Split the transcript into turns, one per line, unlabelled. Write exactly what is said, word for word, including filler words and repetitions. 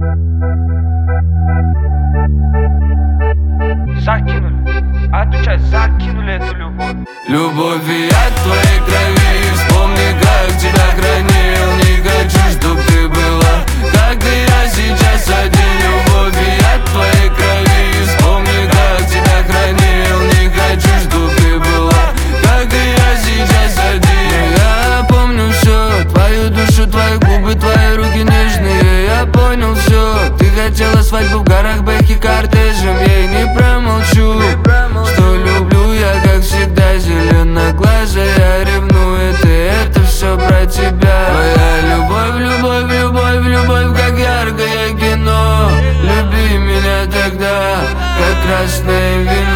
Закинули, отвечай, закинули эту любовь.
Любовь и от твоей крови. Вспомни, как тебя хранил. Не хочу, чтоб ты была, как и я сейчас один. Любовь и от твоей крови. Вспомни, как тебя хранил. Не хочу, чтоб ты была, как и я сейчас один. Я помню все, твою душу, твои губы, твои руки нежные. Я понял все, ты хотела свадьбу в горах, бэхи кортежем. Я и не промолчу, что люблю я, как всегда, зеленоглазая. Я ревную, ты, это все про тебя. Твоя любовь, любовь, любовь, любовь, как яркое кино. Люби меня тогда, как красное вино.